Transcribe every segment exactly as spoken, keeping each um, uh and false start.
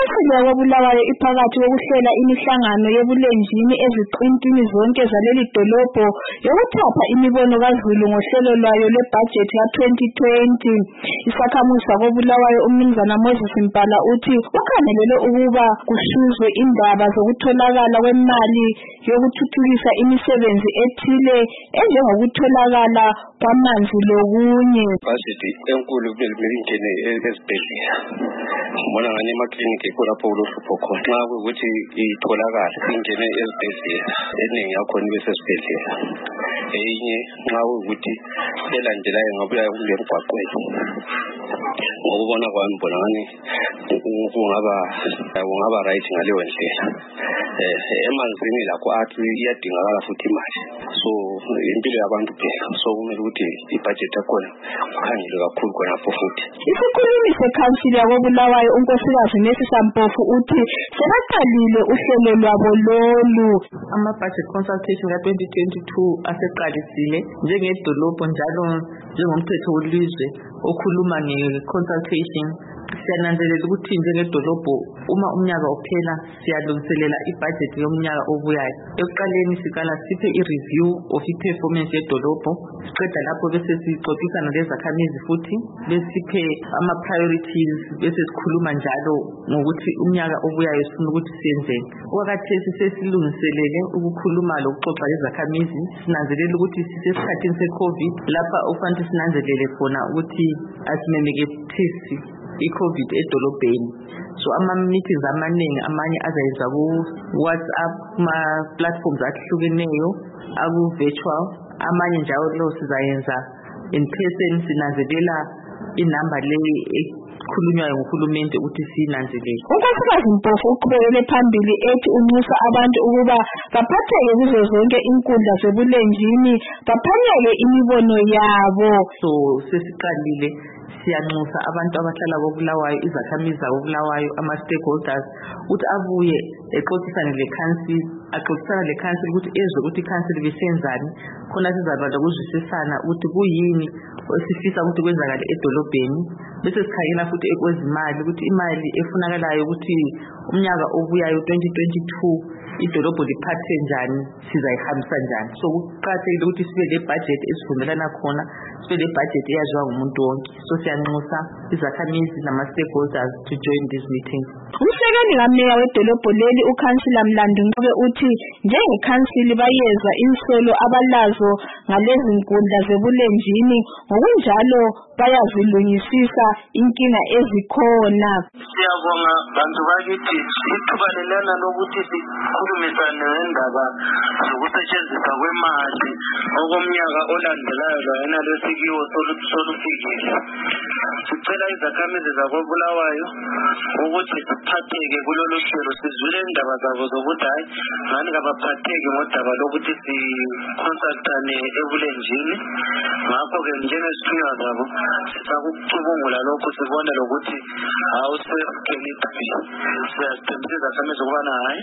Ikhansili yakoBulawayo iphakathi kokuhlela imihlangano yebulenjini eziqintini zonke zaleli dolobho yokuthapha imibono kaZulu ngohlelo lwayo lwebudget ya twenty twenty. Isakhamuzi sakoBulawayo uMnumzana Moses Mpala uthi ukhangelele ukuba kuhluzwe indaba zokutholakala kwemali yokuthuthukisa imisebenzi ethile enjengokutholakala kwamanzi lokunye. Budget enkulu belingene esibhedlela. Ngibona ngani emakliniki kulapho ulohlupho khona. Xa ukuthi itholakala ingene esibhedlela eningi yakhona besesibhedlela. Eyinye nxa ukuthi elandelayo ngabuya kulemgwaqweni. Ngokubona kwami mbona ngani kungaba kungaba right ngaleyo ndlela. Eh emanzini lakho athi iyadingakala futhi imali. So impilo yabantu phela. So kumele ukuthi ibudget yakhona kukhangelwe kakhulu khonapho futhi. Isikhulumi sekhansili yakoBulawayo uNkosikazi Nesisa Mpofu uthi selaqalile uhlelo lwabo lolu. Ama-budget consultation ka twenty twenty-two aseqalisile njengedolobho njalo njengomthetho welizwe okhuluma nge-consultation. Siyananzelela ukuthi njengedolobho uma umnyaka uphela siyalungiselela ibudget yomnyaka obuyayo. Ekuqaleni siqala siphe i-review of i-performance yedolobho, siqeda lapho bese sixoxisana lezakhamizi futhi besiphe ama-priorities bese sikhuluma njalo ngokuthi umnyaka obuyayo sifuna ukuthi siyenzeni. Okwakhathesi sesilungiselele ukukhuluma lokuxoxa lezakhamizi, sinanzelela ukuthi sisesikhathini se-COVID lapha okufanele sinanzelele khona ukuthi asimemekethisi i-COVID edolobheni. So ama-meetings amaningi amanye azayenza ku-WhatsApp, kuma-platforms ahlukeneyo, aku-virtual, amanye njalo sizayenza in person. Sinanzelela inamba le ekhulunywayo nguhulumende ukuthi sinanzelele. uNkosikazi Mpofu uqhubekele phambili ethi unxusa abantu ukuba baphatheke kuzo zonke inkundla zobulenjini baphanyeke imibono yabo. So sesiqalile siyanxusa abantu abahlala koBulawayo, izakhamizi zakoBulawayo, ama-stakeholders ukuthi abuye exoxisane le-council, axoxisane le-council ukuthi ezwe ukuthi i-council bisenzani khona sizaba lokuzwisisana ukuthi kuyini esifisa ukuthi kwenzakale edolobheni. Bese sikhangela futhi ekwezimali ukuthi imali efunakalayo ukuthi umnyaka obuyayo twenty twenty-two idolobho liphathe njani, sizayihambisa njani. So kuqakathekile ukuthi sibe le-budget esivumelana khona, sibe le-budget eyaziwa ngumuntu wonke. So siyanxusa izakhamizi nama-stakeholders to join this meeting. Umsekeli kameya wedolobho leli uKhansila Mlando Ncube uthi njengekhansili bayeza insolo abalazo ngalezi nkundla zebulenjini, ngokunjalo bayazilungisisa inkinga ezikhona. Siyabonga bantu bakithi ithuba lelana lokuthi sikhulumisane ngendaba zokusetshenziswa kwemali okomnyaka olandelayo lwena lwesikiwo solufikile. Sicela izakhamizi zakoBulawayo ukuthi siphatheke kulolu hlelo, sizwile indaba zabo zokuthi hayi ngani kabaphatheki ngodaba lokuthi siconsultane ebulenjini. Ngakho-ke njengesithunywa zabo sisakucubungula lokhu, sibone lokuthi awusekeliphi. Siyazithembisa izakhamizi ukubana hayi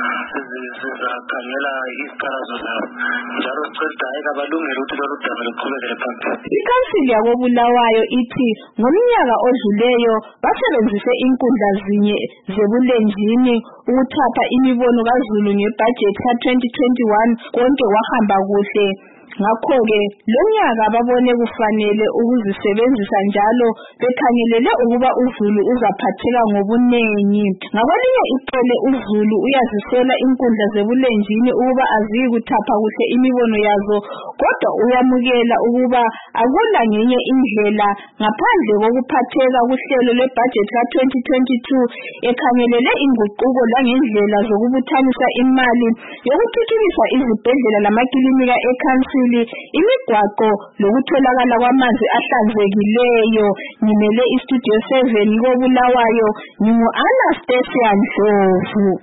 sizakhangela izikhalazo zabo njalo sicela hayi kabalungele ukuthi lolu daba luqhubekele phambili. Ikhansili yakoBulawayo ithi ngomnyaka odluleyo basebenzise inkundla zinye zebulenjini ukuthapha imibono kaZulu ngebudget ka twenty twenty-one, konke wahamba kuhle. Ngakho-ke lonyaka babone kufanele ukuzisebenzisa njalo bekhangelele ukuba uZulu uzaphatheka ngobunengi. Ngakwelinye icele uZulu uyazisela inkundla zebulenjini ukuba aziyi kuthapha kuhle imibono yazo, kodwa uyamukela ukuba akula ngenye indlela ngaphandle kokuphatheka kuhlelo lwebudget ka twenty twenty-two ekhangelele inguquko langendlela zokubuthanisa imali yokuthuthukisa izibhedlela lamakilinika ekhansili, imigwaqo lokutholakala kwamanzi ahlanzekileyo. Ngimele istudio seven koBulawayo, ngingu Anastasia Ndlovu.